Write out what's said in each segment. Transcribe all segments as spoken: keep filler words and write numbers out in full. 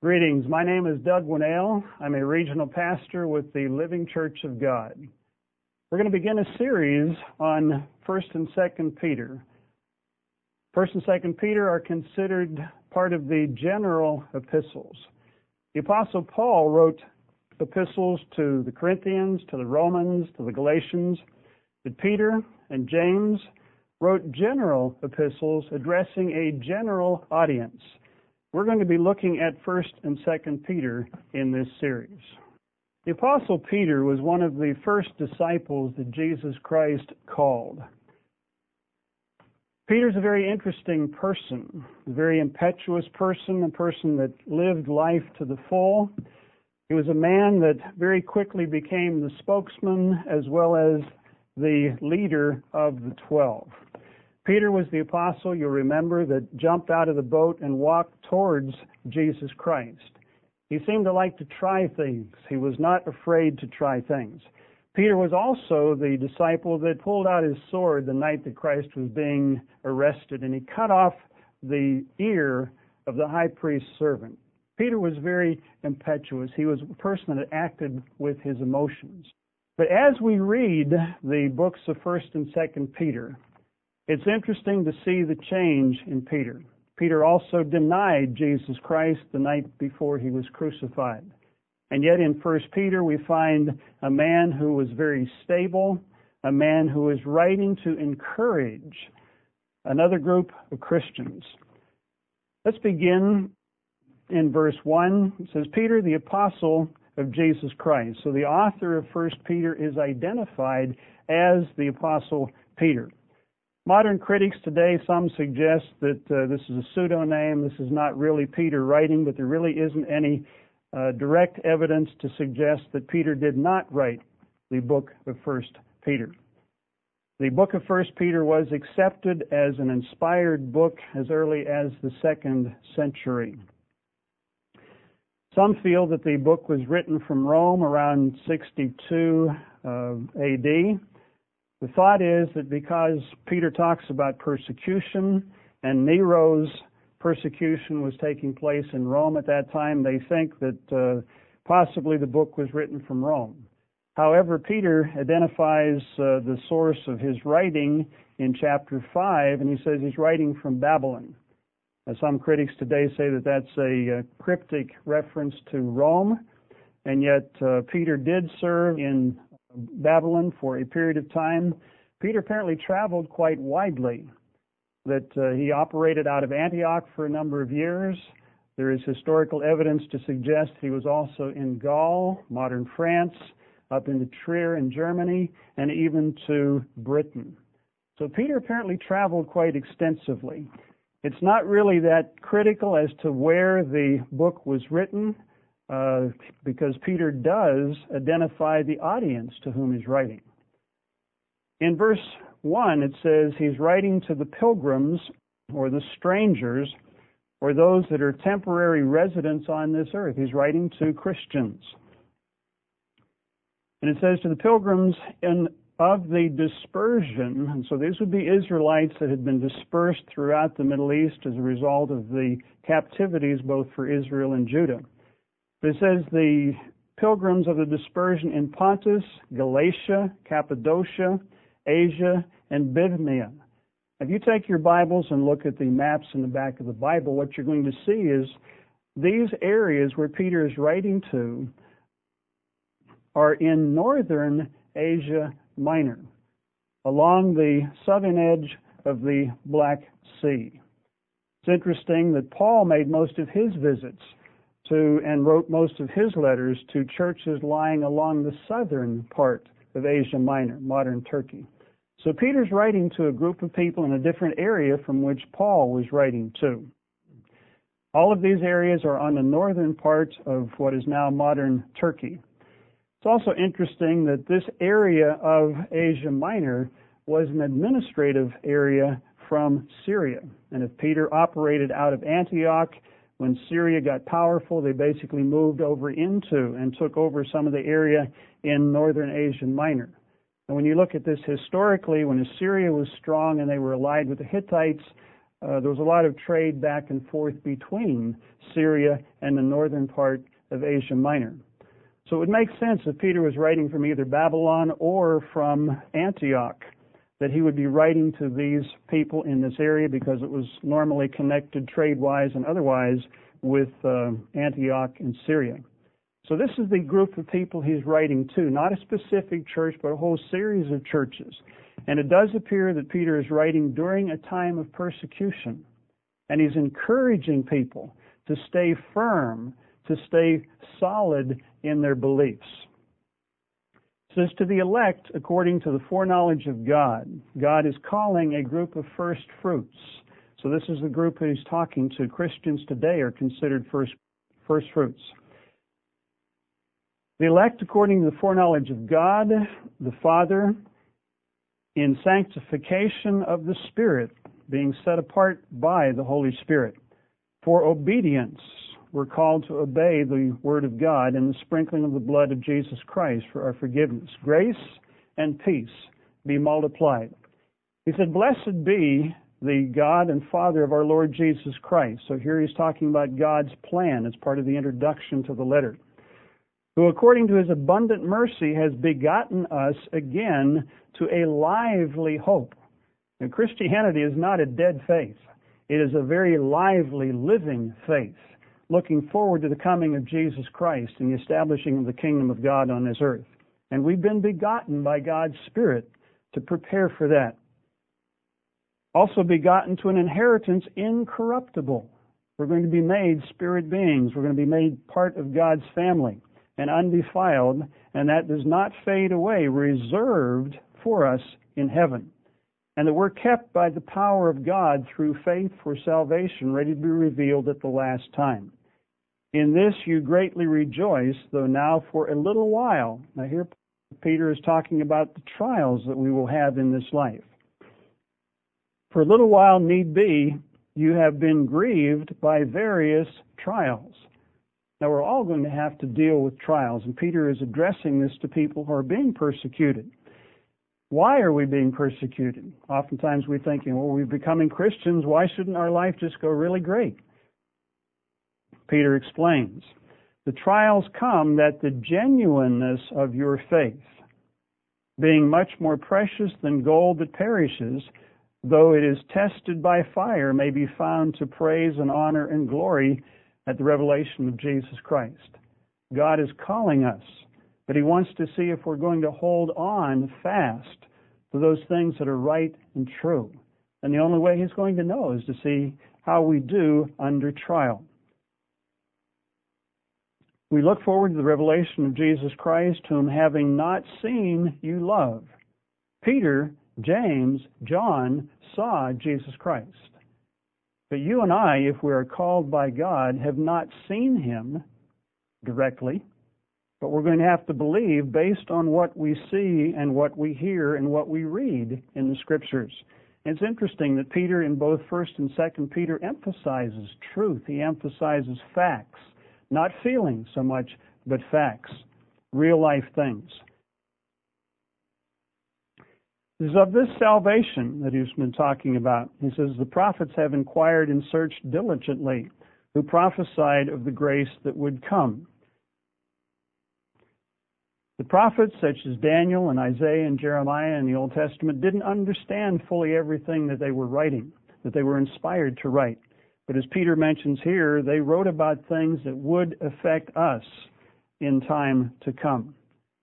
Greetings. My name is Doug Winnell. I'm a regional pastor with the Living Church of God. We're going to begin a series on First and Second Peter. First and Second Peter are considered part of the general epistles. The Apostle Paul wrote epistles to the Corinthians, to the Romans, to the Galatians. But Peter and James wrote general epistles addressing a general audience. We're going to be looking at First and Second Peter in this series. The Apostle Peter was one of the first disciples that Jesus Christ called. Peter's a very interesting person, a very impetuous person, a person that lived life to the full. He was a man that very quickly became the spokesman as well as the leader of the twelve. Peter was the apostle, you'll remember, that jumped out of the boat and walked towards Jesus Christ. He seemed to like to try things. He was not afraid to try things. Peter was also the disciple that pulled out his sword the night that Christ was being arrested, and he cut off the ear of the high priest's servant. Peter was very impetuous. He was a person that acted with his emotions. But as we read the books of First and Second Peter, it's interesting to see the change in Peter. Peter also denied Jesus Christ the night before he was crucified. And yet in First Peter we find a man who was very stable, a man who is writing to encourage another group of Christians. Let's begin in verse one. It says, Peter, the apostle of Jesus Christ. So the author of First Peter is identified as the apostle Peter. Modern critics today, some suggest that uh, this is a pseudonym, this is not really Peter writing, but there really isn't any uh, direct evidence to suggest that Peter did not write the book of First Peter. The book of First Peter was accepted as an inspired book as early as the second century. Some feel that the book was written from Rome around sixty-two uh, A D. The thought is that because Peter talks about persecution and Nero's persecution was taking place in Rome at that time, they think that uh, possibly the book was written from Rome. However, Peter identifies uh, the source of his writing in chapter five, and he says he's writing from Babylon. Uh, some critics today say that that's a uh, cryptic reference to Rome, and yet uh, Peter did serve in Babylon for a period of time. Peter apparently traveled quite widely, that uh, he operated out of Antioch for a number of years. There is historical evidence to suggest he was also in Gaul, modern France, up into Trier in Germany, and even to Britain. So Peter apparently traveled quite extensively. It's not really that critical as to where the book was written, Uh, because Peter does identify the audience to whom he's writing. In verse one, it says he's writing to the pilgrims or the strangers or those that are temporary residents on this earth. He's writing to Christians. And it says to the pilgrims in, of the dispersion, and so these would be Israelites that had been dispersed throughout the Middle East as a result of the captivities both for Israel and Judah. It says the pilgrims of the dispersion in Pontus, Galatia, Cappadocia, Asia, and Bithynia. If you take your Bibles and look at the maps in the back of the Bible, what you're going to see is these areas where Peter is writing to are in northern Asia Minor, along the southern edge of the Black Sea. It's interesting that Paul made most of his visits to and wrote most of his letters to churches lying along the southern part of Asia Minor, modern Turkey. So Peter's writing to a group of people in a different area from which Paul was writing to. All of these areas are on the northern part of what is now modern Turkey. It's also interesting that this area of Asia Minor was an administrative area from Syria. And if Peter operated out of Antioch, when Syria got powerful, they basically moved over into and took over some of the area in northern Asia Minor. And when you look at this historically, when Assyria was strong and they were allied with the Hittites, uh, there was a lot of trade back and forth between Syria and the northern part of Asia Minor. So it would make sense if Peter was writing from either Babylon or from Antioch, that he would be writing to these people in this area because it was normally connected trade-wise and otherwise with uh, Antioch and Syria. So this is the group of people he's writing to, not a specific church, but a whole series of churches. And it does appear that Peter is writing during a time of persecution, and he's encouraging people to stay firm, to stay solid in their beliefs. It says, to the elect, according to the foreknowledge of God, God is calling a group of first fruits. So this is the group that he's talking to. Christians today are considered first, first fruits. The elect, according to the foreknowledge of God, the Father, in sanctification of the Spirit, being set apart by the Holy Spirit. For obedience, we're called to obey the Word of God and the sprinkling of the blood of Jesus Christ for our forgiveness. Grace and peace be multiplied. He said, blessed be the God and Father of our Lord Jesus Christ. So here he's talking about God's plan as part of the introduction to the letter. Who according to his abundant mercy has begotten us again to a lively hope. Now, Christianity is not a dead faith. It is a very lively, living faith, looking forward to the coming of Jesus Christ and the establishing of the kingdom of God on this earth. And we've been begotten by God's Spirit to prepare for that. Also begotten to an inheritance incorruptible. We're going to be made spirit beings. We're going to be made part of God's family and undefiled, and that does not fade away, reserved for us in heaven. And that we're kept by the power of God through faith for salvation, ready to be revealed at the last time. In this you greatly rejoice, though now for a little while. Now here Peter is talking about the trials that we will have in this life. For a little while need be, you have been grieved by various trials. Now we're all going to have to deal with trials, and Peter is addressing this to people who are being persecuted. Why are we being persecuted? Oftentimes we're thinking, well, we're becoming Christians. Why shouldn't our life just go really great? Peter explains, the trials come that the genuineness of your faith, being much more precious than gold that perishes, though it is tested by fire, may be found to praise and honor and glory at the revelation of Jesus Christ. God is calling us, but he wants to see if we're going to hold on fast to those things that are right and true. And the only way he's going to know is to see how we do under trial. We look forward to the revelation of Jesus Christ, whom having not seen, you love. Peter, James, John saw Jesus Christ. But you and I, if we are called by God, have not seen him directly, but we're going to have to believe based on what we see and what we hear and what we read in the Scriptures. And it's interesting that Peter in both First and Second Peter emphasizes truth. He emphasizes facts, not feelings so much, but facts, real life things. It is of this salvation that he's been talking about. He says, the prophets have inquired and searched diligently, who prophesied of the grace that would come. The prophets, such as Daniel and Isaiah and Jeremiah in the Old Testament, didn't understand fully everything that they were writing, that they were inspired to write. But as Peter mentions here, they wrote about things that would affect us in time to come.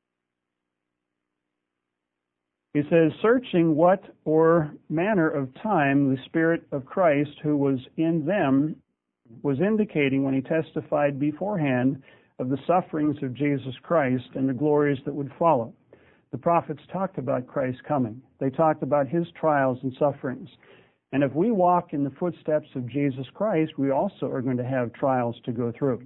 He says, searching what or manner of time the Spirit of Christ who was in them was indicating when he testified beforehand of the sufferings of Jesus Christ and the glories that would follow. The prophets talked about Christ coming. They talked about his trials and sufferings. And if we walk in the footsteps of Jesus Christ, we also are going to have trials to go through.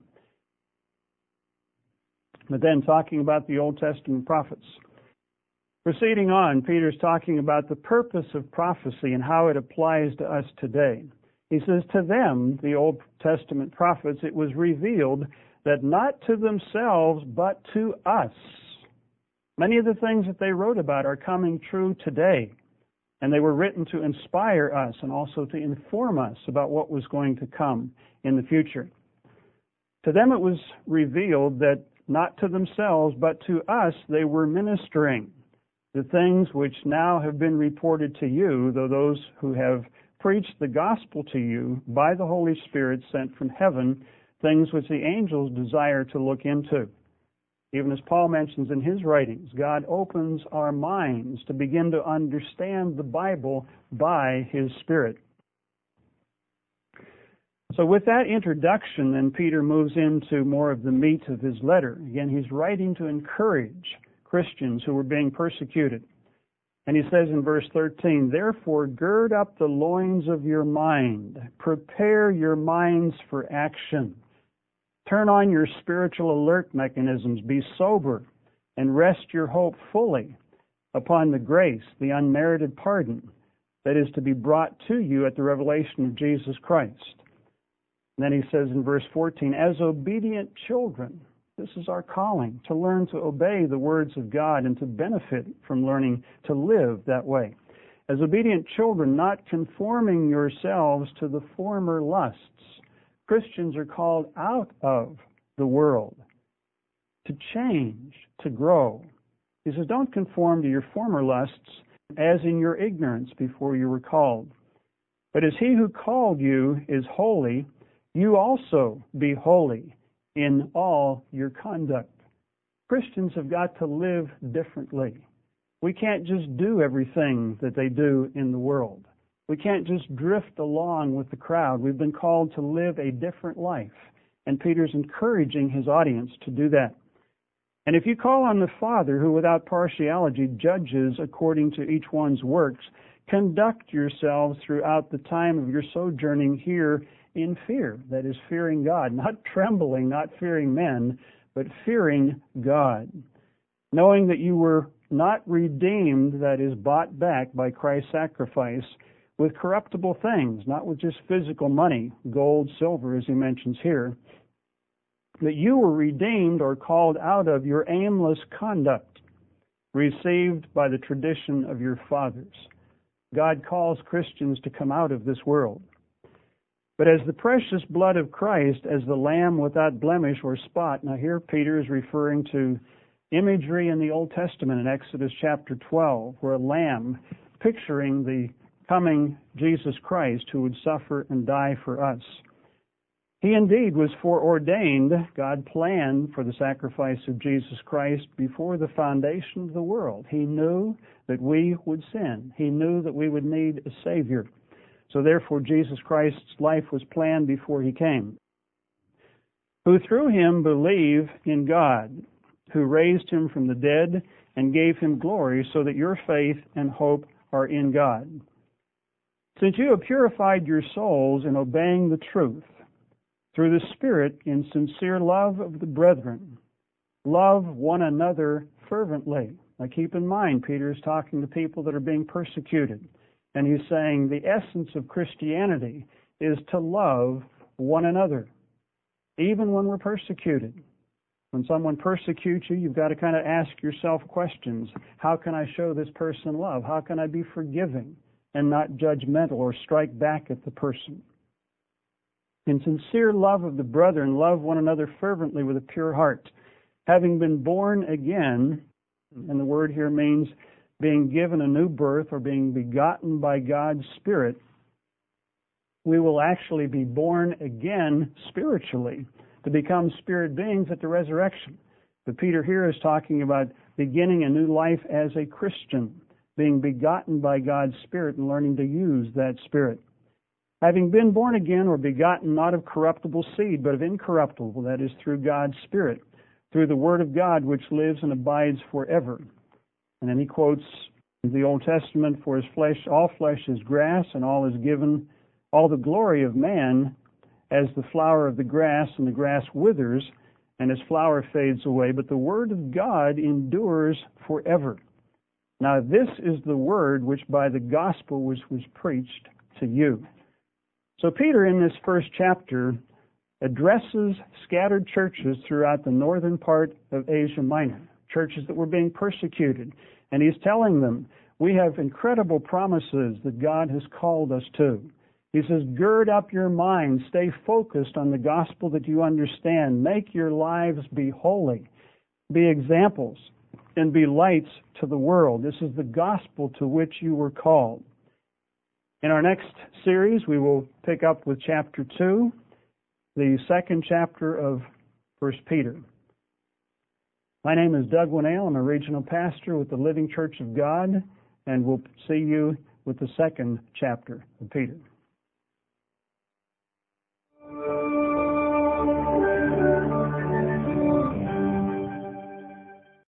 But then talking about the Old Testament prophets. Proceeding on, Peter's talking about the purpose of prophecy and how it applies to us today. He says, to them, the Old Testament prophets, it was revealed that not to themselves, but to us. Many of the things that they wrote about are coming true today. And they were written to inspire us and also to inform us about what was going to come in the future. To them it was revealed that not to themselves, but to us they were ministering the things which now have been reported to you, though those who have preached the gospel to you by the Holy Spirit sent from heaven, things which the angels desire to look into. Even as Paul mentions in his writings, God opens our minds to begin to understand the Bible by His Spirit. So with that introduction, then Peter moves into more of the meat of his letter. Again, he's writing to encourage Christians who were being persecuted. And he says in verse thirteen, "Therefore gird up the loins of your mind, prepare your minds for action. Turn on your spiritual alert mechanisms, be sober, and rest your hope fully upon the grace, the unmerited pardon that is to be brought to you at the revelation of Jesus Christ." And then he says in verse fourteen, "As obedient children," this is our calling, to learn to obey the words of God and to benefit from learning to live that way. "As obedient children, not conforming yourselves to the former lusts." Christians are called out of the world to change, to grow. He says, don't conform to your former lusts as in your ignorance before you were called. But as He who called you is holy, you also be holy in all your conduct. Christians have got to live differently. We can't just do everything that they do in the world. We can't just drift along with the crowd. We've been called to live a different life. And Peter's encouraging his audience to do that. And if you call on the Father, who without partiality judges according to each one's works, conduct yourselves throughout the time of your sojourning here in fear. That is, fearing God. Not trembling, not fearing men, but fearing God. Knowing that you were not redeemed, that is, bought back by Christ's sacrifice, with corruptible things, not with just physical money, gold, silver, as he mentions here, that you were redeemed or called out of your aimless conduct, received by the tradition of your fathers. God calls Christians to come out of this world. But as the precious blood of Christ, as the lamb without blemish or spot, now here Peter is referring to imagery in the Old Testament in Exodus chapter twelve, where a lamb, picturing the coming Jesus Christ who would suffer and die for us. He indeed was foreordained. God planned for the sacrifice of Jesus Christ before the foundation of the world. He knew that we would sin. He knew that we would need a Savior. So therefore Jesus Christ's life was planned before He came. Who through Him believe in God, who raised Him from the dead and gave Him glory, so that your faith and hope are in God. Since you have purified your souls in obeying the truth, through the Spirit in sincere love of the brethren, love one another fervently. Now keep in mind, Peter is talking to people that are being persecuted. And he's saying the essence of Christianity is to love one another, even when we're persecuted. When someone persecutes you, you've got to kind of ask yourself questions. How can I show this person love? How can I be forgiving and not judgmental or strike back at the person? In sincere love of the brethren, love one another fervently with a pure heart. Having been born again, and the word here means being given a new birth or being begotten by God's Spirit, we will actually be born again spiritually to become spirit beings at the resurrection. But Peter here is talking about beginning a new life as a Christian, being begotten by God's Spirit and learning to use that Spirit. Having been born again or begotten not of corruptible seed, but of incorruptible, that is through God's Spirit, through the Word of God which lives and abides forever. And then he quotes the Old Testament, for his flesh, all flesh is grass, and all is given, all the glory of man as the flower of the grass, and the grass withers, and its flower fades away, but the word of God endures forever. Now this is the word which by the gospel was, was preached to you. So Peter, in this first chapter, addresses scattered churches throughout the northern part of Asia Minor, churches that were being persecuted. And he's telling them, we have incredible promises that God has called us to. He says, gird up your mind, stay focused on the gospel that you understand, make your lives be holy, be examples, and be lights to the world. This is the gospel to which you were called. In our next series, we will pick up with chapter two, the second chapter of First Peter. My name is Doug Winnale. I'm a regional pastor with the Living Church of God, and we'll see you with the second chapter of Peter.